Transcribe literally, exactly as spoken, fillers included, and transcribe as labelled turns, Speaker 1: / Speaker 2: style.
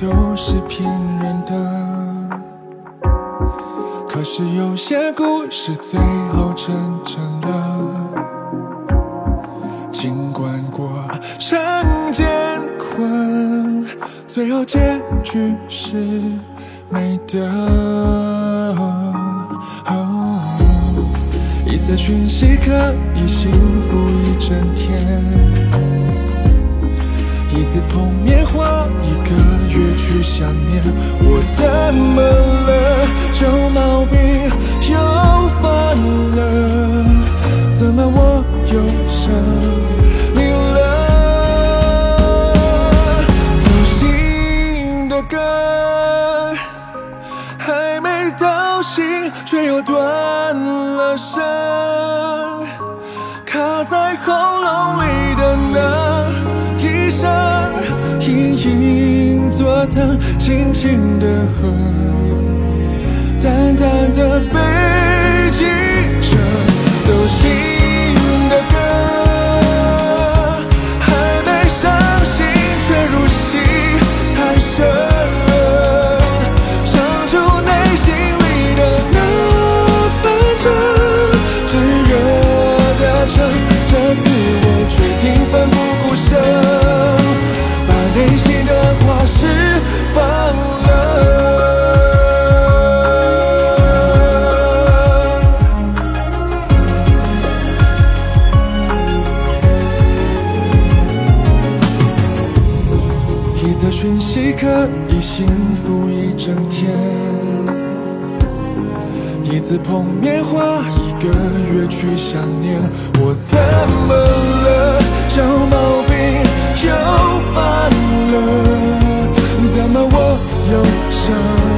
Speaker 1: 都是骗人的，可是有些故事最后成真了。尽管过程艰困，最后结局是美的。哦，一则讯息可以幸福一整天，一次碰面花一个月去想念。我怎么了？旧毛病又犯了，怎么我又生病了？走心的歌还没到心，却又断了声，卡在喉咙里的那一声，隐隐作疼，轻轻的恨，淡淡的被记着。走心的歌还没上心，却入戏太深，唱出内心里的那份真，炙热的诚，这自我决定奋不顾身，把内心的话释放了。一则讯息可以幸福一整天，一次碰面花一个月去想念。我怎么了？旧毛病又犯了，怎么我又生